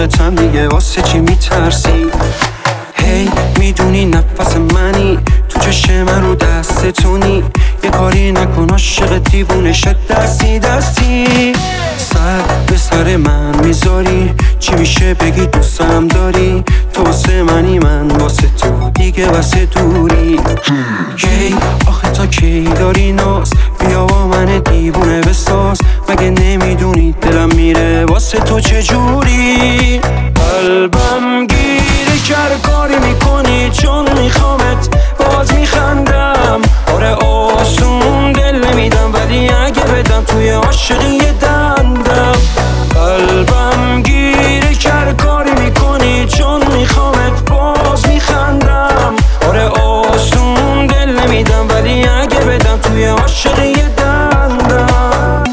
عاشقتم دیگه واسه چی میترسی؟ هی میدونی نفس منی، تو چشم من رو دستتونی، یه کاری نکن عاشق دیوونه شد دستی دستی. سر به سر من میذاری، چی میشه بگی دوستم داری؟ تو واسه منی من واسه تو دیگه واسه دوری. کی آخه تا کی داری ناز؟ بیا با من دیوونه بساز، مگه نمیدونی دلم میره واسه تو چجوری؟ قلبم گیره کرد کاری میکنی چون میخوامت، باز میخندم آره آسون دل نمیدم، ولی اگه بدم توی عاشقی دندم. قلبم گیره کرد کاری میکنی چون میخوامت، باز میخندم آره آسون دل نمیدم، ولی اگه بدم توی عاشقی دندم.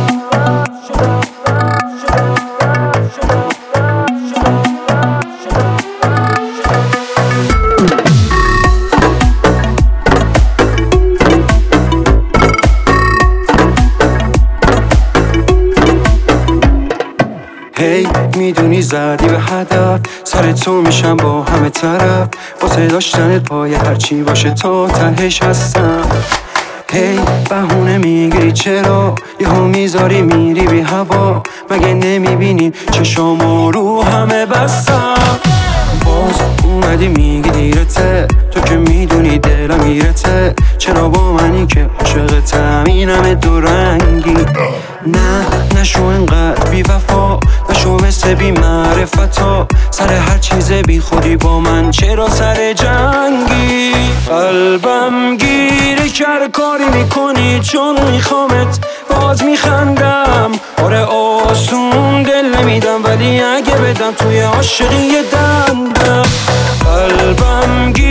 هی میدونی زدی به هدف، سر تو میشم با همه طرف، واسه داشتنت پای هرچی باشه تا تهش هستم. هی بهونه میگیری چرا یهو میذاری میری بی هوا، مگه نمیبینی چشامو رو همه بستم؟ باز اومدی میگی دیرته، تو که میدونی دلم میرته، چرا با منی که عاشقتم این همه دو رنگی؟ نه نشو انقدر بی وفا، نشو مثل بی معرفتا، سر هر چیز بی خودی با من چرا سر جنگی؟ قلبم گیره کرد کاری میکنی چون میخوامت، باز میخندم آره آسون دل نمیدم، ولی اگه بدم توی عاشقی دندم. قلبم